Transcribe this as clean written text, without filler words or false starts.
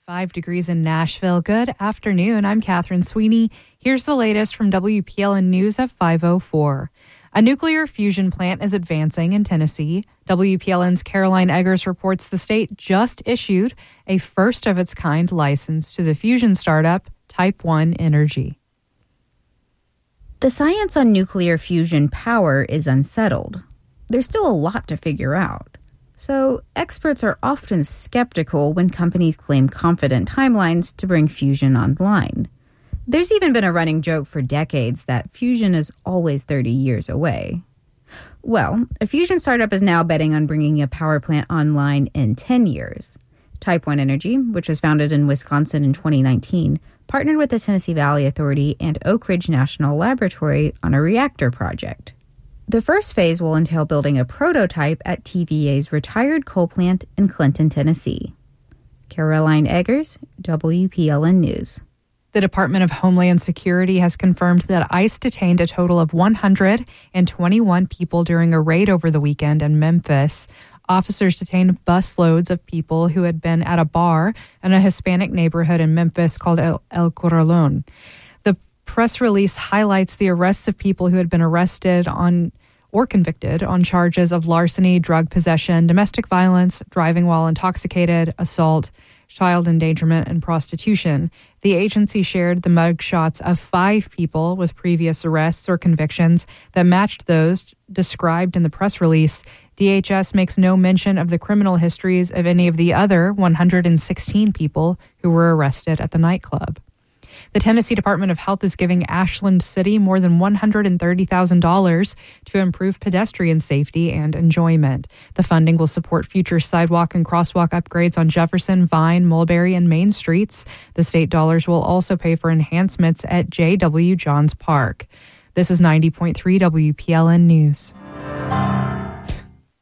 5 degrees in Nashville. Good afternoon. I'm Catherine Sweeney. Here's the latest from WPLN News at 5:04. A nuclear fusion plant is advancing in Tennessee. WPLN's Caroline Eggers reports the state just issued a first-of-its-kind license to the fusion startup Type 1 Energy. The science on nuclear fusion power is unsettled. There's still a lot to figure out. So, experts are often skeptical when companies claim confident timelines to bring fusion online. There's even been a running joke for decades that fusion is always 30 years away. Well, a fusion startup is now betting on bringing a power plant online in 10 years. Type 1 Energy, which was founded in Wisconsin in 2019, partnered with the Tennessee Valley Authority and Oak Ridge National Laboratory on a reactor project. The first phase will entail building a prototype at TVA's retired coal plant in Clinton, Tennessee. Caroline Eggers, WPLN News. The Department of Homeland Security has confirmed that ICE detained a total of 121 people during a raid over the weekend in Memphis. Officers detained busloads of people who had been at a bar in a Hispanic neighborhood in Memphis called El Corralón. The press release highlights the arrests of people who had been arrested on or convicted on charges of larceny, drug possession, domestic violence, driving while intoxicated, assault, child endangerment, and prostitution. The agency shared the mugshots of 5 people with previous arrests or convictions that matched those described in the press release. DHS makes no mention of the criminal histories of any of the other 116 people who were arrested at the nightclub. The Tennessee Department of Health is giving Ashland City more than $130,000 to improve pedestrian safety and enjoyment. The funding will support future sidewalk and crosswalk upgrades on Jefferson, Vine, Mulberry, and Main Streets. The state dollars will also pay for enhancements at J.W. Johns Park. This is 90.3 WPLN News.